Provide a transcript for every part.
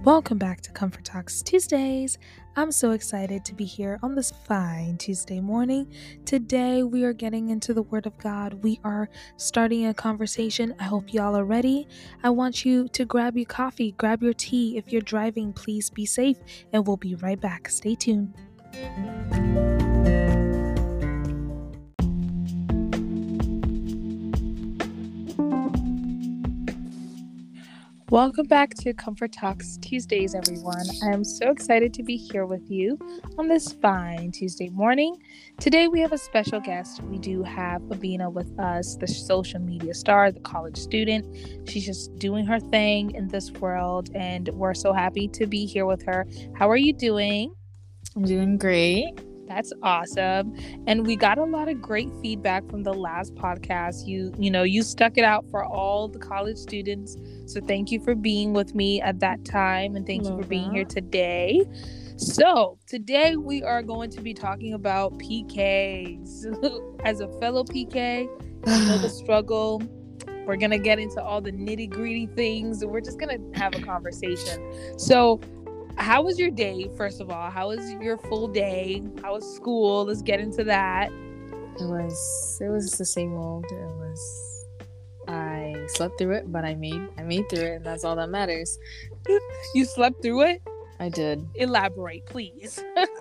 Welcome back to Comfort Talks Tuesdays. I'm so excited to be here on this fine Tuesday morning. Today we are getting into the Word of God. We are starting a conversation. I hope y'all are ready. I want you to grab your coffee, grab your tea. If you're driving, please be safe, and we'll be right back. Stay tuned. Welcome back to Comfort Talks Tuesdays, everyone. I am so excited to be here with you on this fine Tuesday morning. Today we have a special guest. We do have Abina with us, the social media star, the college student. She's just doing her thing in this world, and we're so happy to be here with her. How are you doing? I'm doing great. That's awesome. And we got a lot of great feedback from the last podcast. You stuck it out for all the college students. So thank you for being with me at that time. And thank you for being here today. So today we are going to be talking about PKs. As a fellow PK, you know the struggle. We're going to get into all the nitty-gritty things. We're just going to have a conversation. So how was your day, first of all? How was your full day? How was school? Let's get into that. It was the same old. I slept through it, but I made through it, and that's all that matters. You slept through it? I did. Elaborate, please.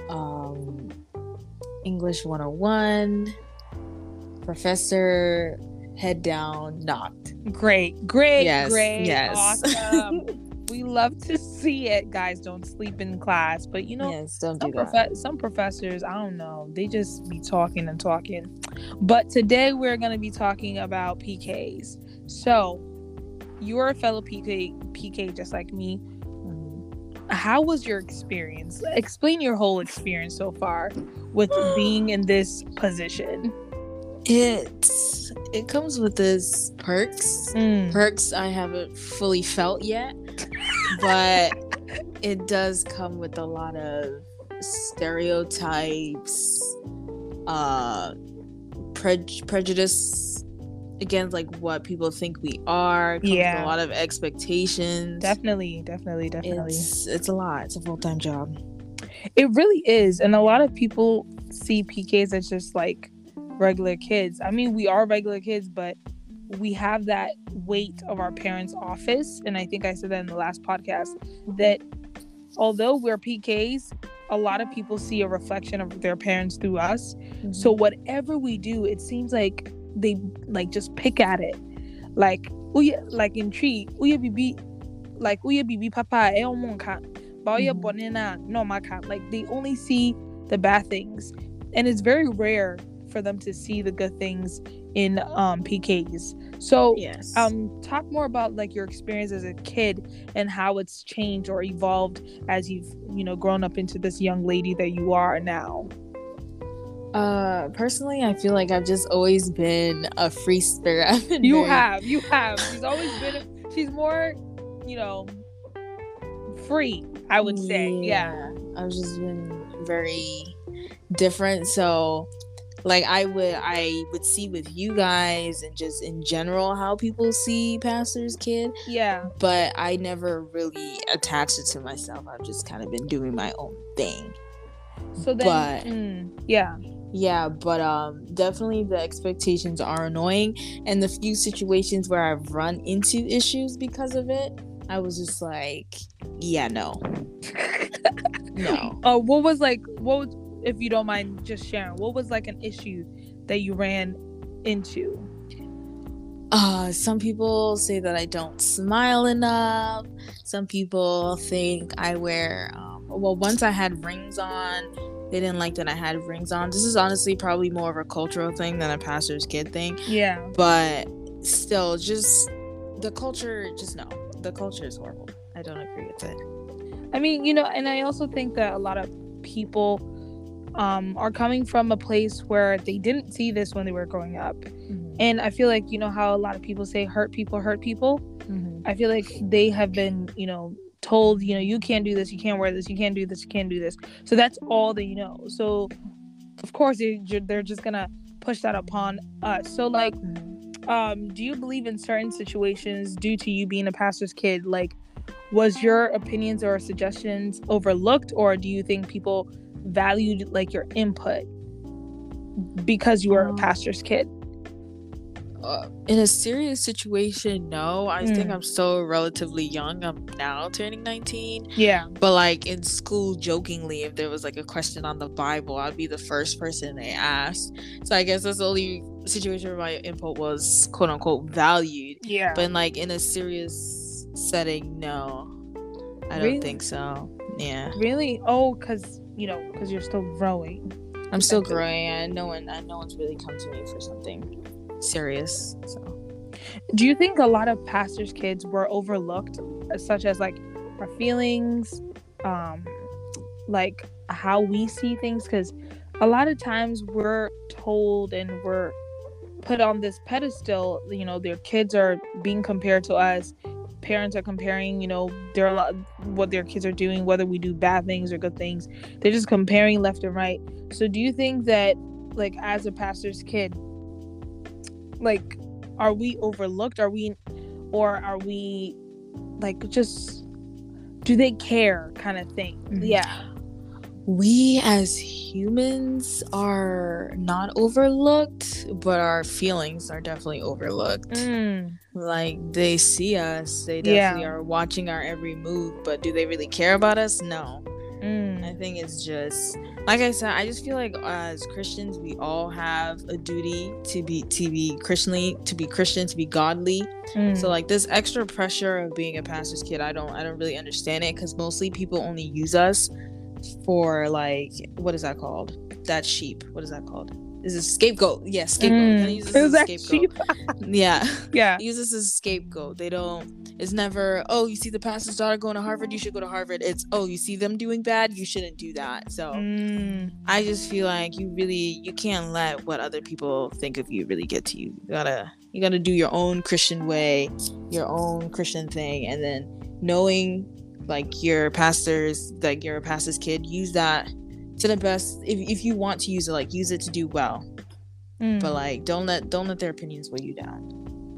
English 101. Professor, head down, knocked. Great. Yes. Awesome. We love to see it. Guys, don't sleep in class. But yes, don't do that. Some professors, I don't know, they just be talking and talking. But today we're going to be talking about PKs. So, you're a fellow PK just like me. How was your experience? Explain your whole experience so far with being in this position. It comes with its perks. Perks I haven't fully felt yet, but it does come with a lot of stereotypes, prejudice against like what people think we are. Comes with a lot of expectations. Definitely. It's a lot. It's a full-time job. It really is, and a lot of people see PKs as just like regular kids. I mean, we are regular kids, but we have that weight of our parents' office. And I think I said that in the last podcast, that although we're PKs, a lot of people see a reflection of their parents through us. Mm-hmm. So whatever we do, it seems like they like just pick at it. Like in tree, bibi papa no maka. Like they only see the bad things. And it's very rare for them to see the good things in PKs. So yes. Talk more about like your experience as a kid and how it's changed or evolved as you've grown up into this young lady that you are now. Personally, I feel like I've just always been a free spirit. You have. She's more, free, I would say. Yeah. I've just been very different. So like I would see with you guys and just in general how people see pastor's kid. Yeah. But I never really attached it to myself. I've just kind of been doing my own thing. So then, Yeah, but definitely the expectations are annoying, and the few situations where I've run into issues because of it, I was just like, yeah, no. No. What if you don't mind just sharing, what was like an issue that you ran into? Some people say that I don't smile enough. Some people think I wear once I had rings on, they didn't like that I had rings on. This is honestly probably more of a cultural thing than a pastor's kid thing. Yeah. But still, just the culture, the culture is horrible. I don't agree with it. I mean, and I also think that a lot of people are coming from a place where they didn't see this when they were growing up. Mm-hmm. And I feel like, how a lot of people say hurt people hurt people. Mm-hmm. I feel like they have been, told, you can't do this, you can't wear this, you can't do this, you can't do this. So that's all they know. So of course they're just gonna push that upon us. So like, do you believe in certain situations, due to you being a pastor's kid, like was your opinions or suggestions overlooked, or do you think people valued like your input because you were a pastor's kid? In a serious situation, no. I think I'm still relatively young. I'm now turning 19. Yeah. But like in school, jokingly, if there was like a question on the Bible, I'd be the first person they asked. So I guess that's the only situation where my input was quote unquote valued. Yeah. But in a serious setting, no. I don't think so. Yeah. Really? Oh, because you're still growing. I'm still growing, and no one's really come to me for something serious. So do you think a lot of pastors' kids were overlooked, such as like our feelings, like how we see things? Because a lot of times we're told and we're put on this pedestal, their kids are being compared to us, parents are comparing, what their kids are doing, whether we do bad things or good things. They're just comparing left and right. So do you think that, like, as a pastor's kid, like, are we overlooked? Are we like, just, do they care kind of thing? Yeah. We as humans are not overlooked, but our feelings are definitely overlooked. Like, they see us, they definitely are watching our every move, but do they really care about us? No. I think it's just, like I said, I just feel like as Christians, we all have a duty to be Christian, to be godly. So like this extra pressure of being a pastor's kid, I don't really understand it, because mostly people only use us for, like, what is that called? That sheep. What is that called? Is a scapegoat. Yeah, scapegoat. Use this as a scapegoat. Yeah. Use this as a scapegoat. They don't. It's never, oh, you see the pastor's daughter going to Harvard, you should go to Harvard. It's, oh, you see them doing bad, you shouldn't do that. So I just feel like you can't let what other people think of you really get to you. You gotta do your own Christian way, your own Christian thing, and then knowing, like, you're a pastor's kid, use that to the best. If you want to use it, like, use it to do well. But like, don't let their opinions weigh you down.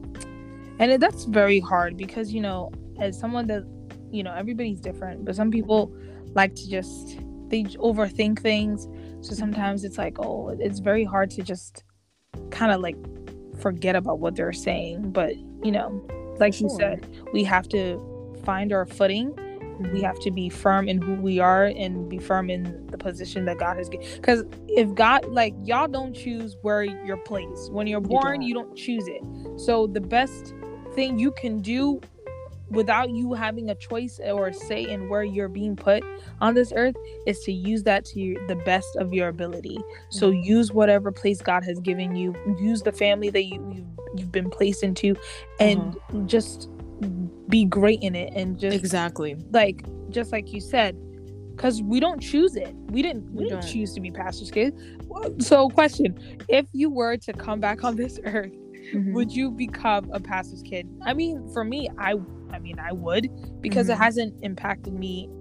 And that's very hard, because as someone that everybody's different, but some people like to they overthink things. So sometimes it's like, oh, it's very hard to just kind of like forget about what they're saying. But like you said, we have to find our footing. We have to be firm in who we are and be firm in the position that God has given. Because if God, like, y'all don't choose where you're placed. When you're born, you don't choose it. So the best thing you can do without you having a choice or a say in where you're being put on this earth is to use that to the best of your ability. So use whatever place God has given you. Use the family that you've been placed into, and just be great in it. And just exactly, like, just like you said, because we don't choose it. We didn't choose to be pastor's kids. So question, if you were to come back on this earth, would you become a pastor's kid? I mean, for me, I would, because it hasn't impacted me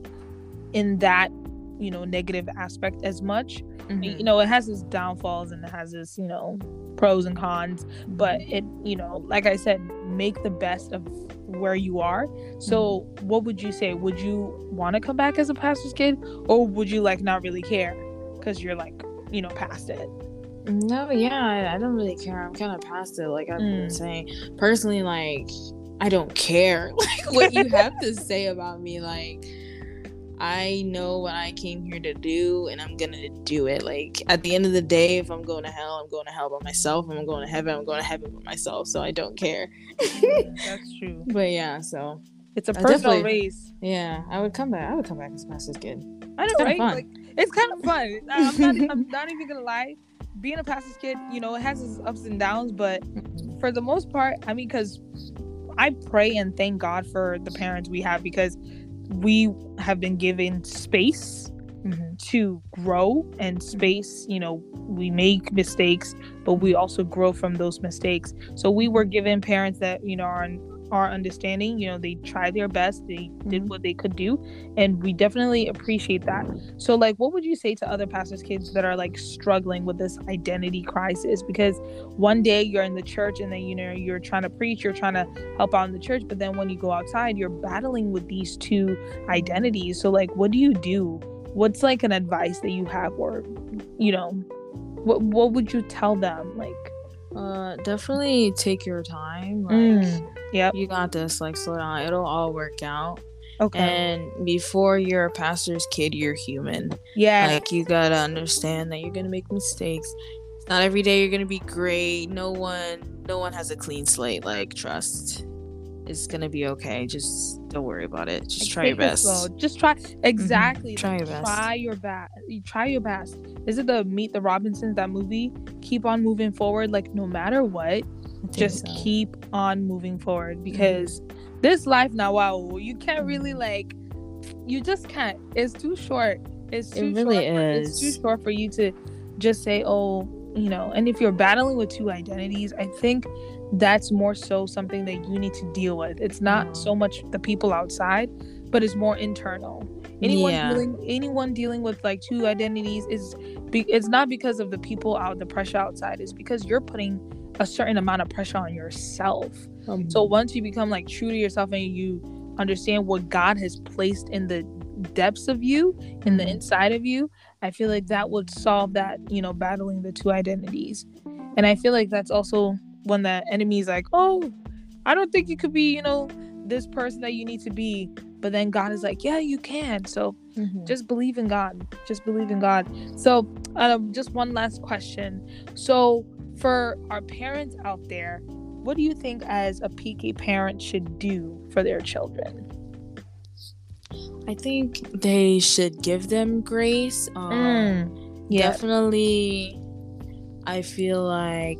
in that negative aspect as much. It has its downfalls and it has its pros and cons, but it like I said, make the best of where you are. So what would you say? Would you want to come back as a pastor's kid, or would you like not really care because you're like past it? No, yeah, I don't really care. I'm kind of past it. Like I've been saying, personally, like, I don't care like what you have to say about me. Like, I know what I came here to do, and I'm gonna do it. Like, at the end of the day, if I'm going to hell, I'm going to hell by myself. If I'm going to heaven, I'm going to heaven by myself. So I don't care. That's true. But yeah, so it's a personal race. Yeah, I would come back as a pastor's kid. I know, right? Like, it's kind of fun. I'm not even gonna lie. Being a pastor's kid, it has its ups and downs, but for the most part, I mean, because I pray and thank God for the parents we have, because we have been given space to grow, and space, we make mistakes, but we also grow from those mistakes. So we were given parents that, are our understanding. They tried their best, they did what they could do, and we definitely appreciate that. So like, what would you say to other pastors' kids that are like struggling with this identity crisis? Because one day you're in the church and then you're trying to preach, you're trying to help out in the church, but then when you go outside you're battling with these two identities. So like, what do you do? What's like an advice that you have, or what would you tell them? Like, definitely take your time. Like, yep, you got this. Like, slow down. It'll all work out. okay. And before you're a pastor's kid, you're human. Yeah, Like, you gotta understand that you're gonna make mistakes. It's not every day you're gonna be great. No one has a clean slate. Like, trust. It's gonna be okay. Just don't worry about it. Just try your best. Just try. Exactly. Try your best. Try your best. Try your best. Is it the Meet the Robinsons, that movie? Keep on moving forward. Like, no matter what, just keep on moving forward, because this life now, wow, you can't really you just can't. It's too short. It really is. It's too short for you to just say, oh, and if you're battling with two identities, I think that's more so something that you need to deal with. It's not so much the people outside, but it's more internal. Anyone dealing with like two identities it's not because of the people out, the pressure outside. It's because you're putting a certain amount of pressure on yourself. So once you become like true to yourself and you understand what God has placed in the depths of you, in the inside of you, I feel like that would solve that, battling the two identities. And I feel like that's also when the enemy's like, oh, I don't think you could be, this person that you need to be. But then God is like, yeah, you can. So just believe in God. Just believe in God. So just one last question. So for our parents out there, what do you think as a PK parent should do for their children? I think they should give them grace. Definitely, I feel like,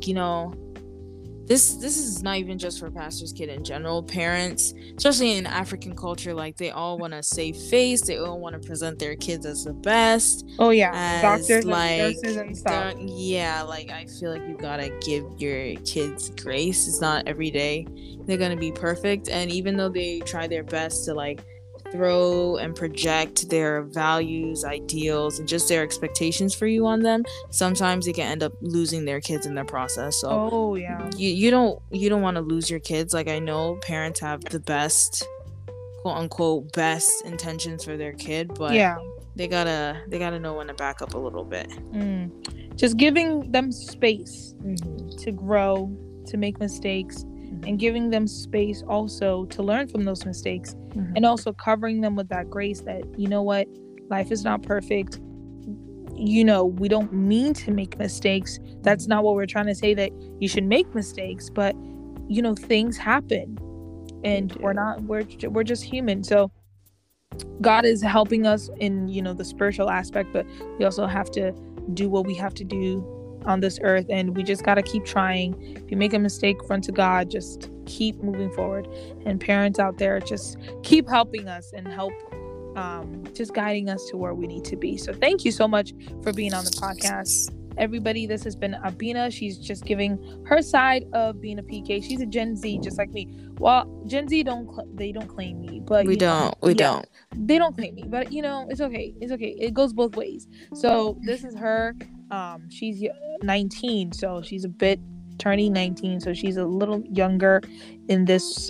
this is not even just for pastor's kid in general. Parents, especially in African culture, like, they all want to save face. They all want to present their kids as the best. Oh yeah, doctors, like, and nurses and stuff. Yeah, like, I feel like you gotta give your kids grace. It's not every day they're gonna be perfect, and even though they try their best to like throw and project their values, ideals, and just their expectations for you on them, sometimes they can end up losing their kids in the process. So you don't want to lose your kids. Like, I know parents have the best, quote unquote, best intentions for their kid, but they gotta know when to back up a little bit. Just giving them space to grow, to make mistakes, and giving them space also to learn from those mistakes, and also covering them with that grace that, what, life is not perfect. We don't mean to make mistakes. That's not what we're trying to say, that you should make mistakes, but things happen, and we're just human. So God is helping us in the spiritual aspect, but we also have to do what we have to do on this earth, and we just got to keep trying. If you make a mistake, run to God. Just keep moving forward. And parents out there, just keep helping us and help just guiding us to where we need to be. So thank you so much for being on the podcast, everybody. This has been Abina. She's just giving her side of being a PK. She's a Gen Z just like me. Well, Gen Z they don't claim me, but they don't claim me, but it's okay. It goes both ways. So this is her. She's 19, so she's a bit turning 19, so she's a little younger in this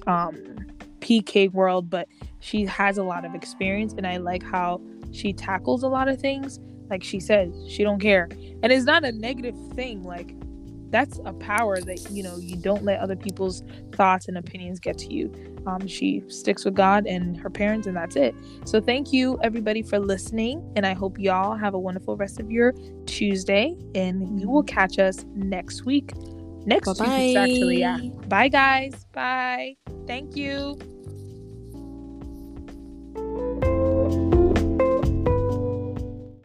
PK world, but she has a lot of experience, and I like how she tackles a lot of things. Like she says, she don't care, and it's not a negative thing. Like, that's a power that you don't let other people's thoughts and opinions get to you. She sticks with God and her parents, and that's it. So thank you everybody for listening, and I hope y'all have a wonderful rest of your Tuesday, and you will catch us next week. Next 2 weeks, actually. Yeah. Bye guys. Bye. Thank you.